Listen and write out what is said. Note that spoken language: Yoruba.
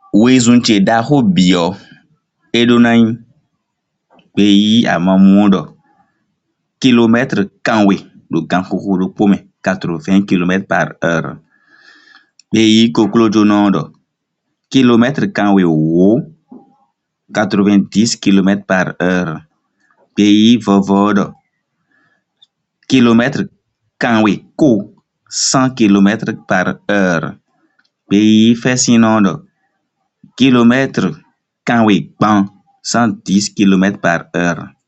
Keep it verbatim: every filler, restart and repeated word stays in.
Wezunche da ho bio edonai pays à mamundo kilomètre kanwe do kankoko do pome quatre-vingts kilomètres par heure. Pays koklojo nondo kilomètre kanwe wo quatre-vingt-dix kilomètres par heure. Pays vovodo kilomètre kanwe ko cent kilomètres par heure. Pays Fessinondo kilomètre kanwe ban cent dix kilomètres par heure.